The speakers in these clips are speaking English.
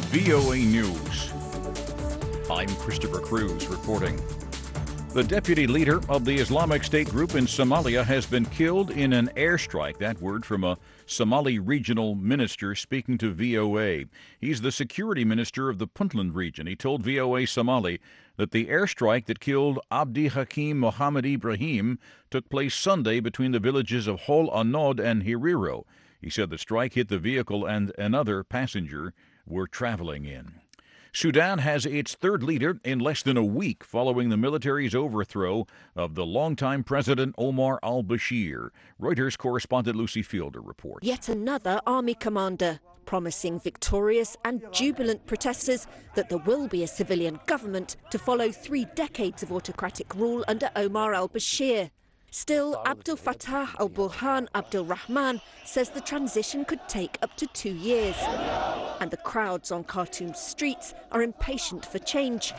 VOA News. I'm Christopher Cruz reporting. The deputy leader of the Islamic State group in Somalia has been killed in an airstrike. That word from a Somali regional minister speaking to VOA. He's the security minister of the Puntland region. He told VOA Somali that the airstrike that killed Abdi Hakim Mohammed Ibrahim took place Sunday between the villages of Hol Anod and Hiriro. He said the strike hit the vehicle and another passenger were traveling in. Sudan has its third leader in less than a week following the military's overthrow of the longtime President Omar al-Bashir. Reuters correspondent Lucy Fielder reports. Yet another army commander promising victorious and jubilant protesters that there will be a civilian government to follow 3 decades of autocratic rule under Omar al-Bashir. Still, Abdel Fattah al-Burhan Abdel Rahman says the transition could take up to 2 years. And the crowds on Khartoum's streets are impatient for change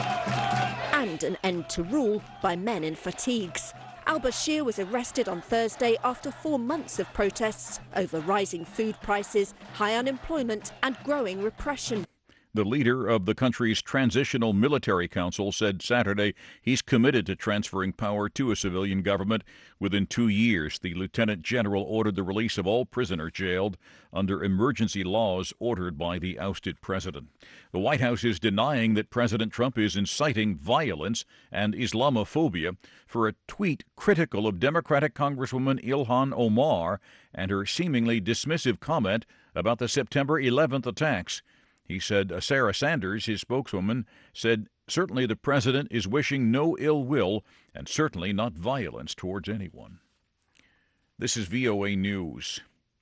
and an end to rule by men in fatigues. Al-Bashir was arrested on Thursday after 4 months of protests over rising food prices, high unemployment and growing repression. The leader of the country's Transitional Military Council said Saturday he's committed to transferring power to a civilian government within 2 years. The lieutenant general ordered the release of all prisoners jailed under emergency laws ordered by the ousted president. The White House is denying that President Trump is inciting violence and Islamophobia for a tweet critical of Democratic Congresswoman Ilhan Omar and her seemingly dismissive comment about the September 11th attacks. He said Sarah Sanders, his spokeswoman, said certainly the president is wishing no ill will and certainly not violence towards anyone. This is VOA News.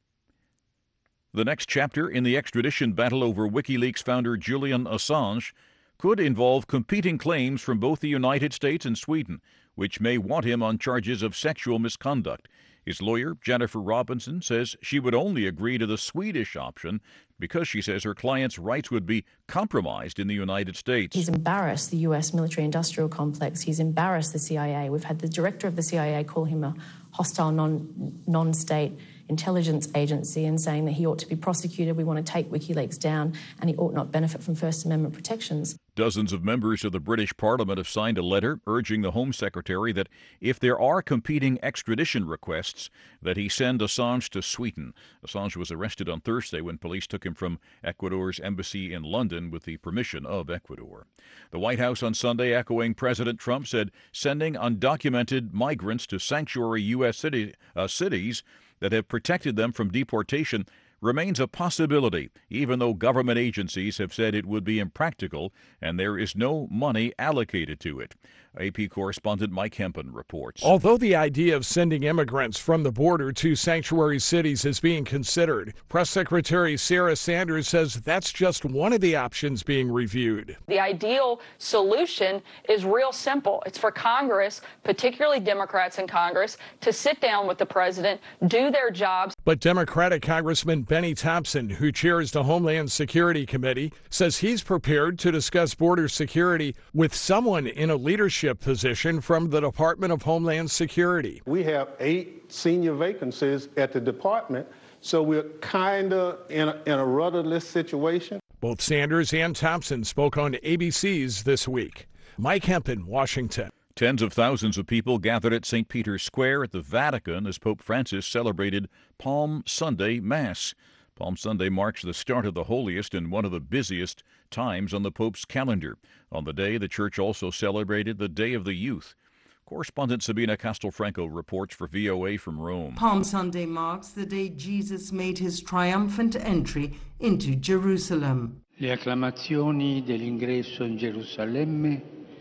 The next chapter in the extradition battle over WikiLeaks founder Julian Assange could involve competing claims from both the United States and Sweden, which may want him on charges of sexual misconduct. His lawyer, Jennifer Robinson, says she would only agree to the Swedish option because she says her client's rights would be compromised in the United States. He's embarrassed the U.S. military-industrial complex. He's embarrassed the CIA. We've had the director of the CIA call him a hostile non-state intelligence agency and saying that he ought to be prosecuted. We want to take WikiLeaks down and he ought not benefit from First Amendment protections. Dozens of members of the British Parliament have signed a letter urging the Home Secretary that if there are competing extradition requests, that he send Assange to Sweden. Assange was arrested on Thursday when police took him from Ecuador's embassy in London with the permission of Ecuador. The White House on Sunday, echoing President Trump, said sending undocumented migrants to sanctuary U.S. cities that have protected them from deportation remains a possibility, even though government agencies have said it would be impractical and there is no money allocated to it. AP correspondent Mike Hempen reports. Although the idea of sending immigrants from the border to sanctuary cities is being considered, Press Secretary Sarah Sanders says that's just one of the options being reviewed. The ideal solution is real simple. It's for Congress, particularly Democrats in Congress, to sit down with the president, do their jobs. But Democratic Congressman Benny Thompson, who chairs the Homeland Security Committee, says he's prepared to discuss border security with someone in a leadership position from the Department of Homeland Security. We have 8 senior vacancies at the department, so we're kind of in a rudderless situation. Both Sanders and Thompson spoke on ABC's This Week. Mike Hempen, Washington. Tens of thousands of people gathered at St. Peter's Square at the Vatican as Pope Francis celebrated Palm Sunday Mass. Palm Sunday marks the start of the holiest and one of the busiest times on the Pope's calendar. On the day, the Church also celebrated the Day of the Youth. Correspondent Sabina Castelfranco reports for VOA from Rome. Palm Sunday marks the day Jesus made his triumphant entry into Jerusalem. Le acclamazioni dell'ingresso in Gerusalemme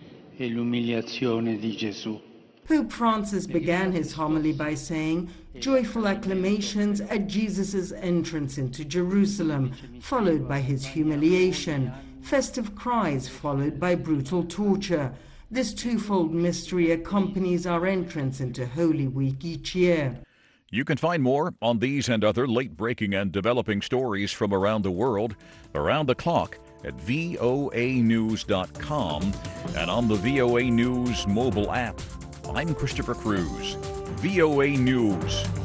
e l'umiliazione di Gesù. Pope Francis began his homily by saying, joyful acclamations at Jesus' entrance into Jerusalem, followed by his humiliation, festive cries followed by brutal torture. This twofold mystery accompanies our entrance into Holy Week each year. You can find more on these and other late-breaking and developing stories from around the world, around the clock, at voanews.com and on the VOA News mobile app. I'm Christopher Cruz, VOA News.